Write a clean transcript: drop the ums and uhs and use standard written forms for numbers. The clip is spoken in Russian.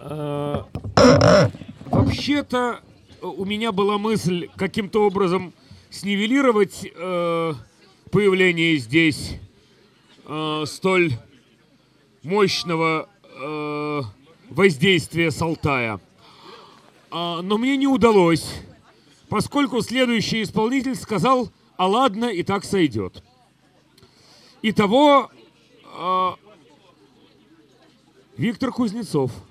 Вообще-то у меня была мысль каким-то образом снивелировать появление здесь столь мощного воздействия Салтая. Но мне не удалось, поскольку следующий исполнитель сказал: «А ладно, и так сойдет». Итого Виктор Кузнецов.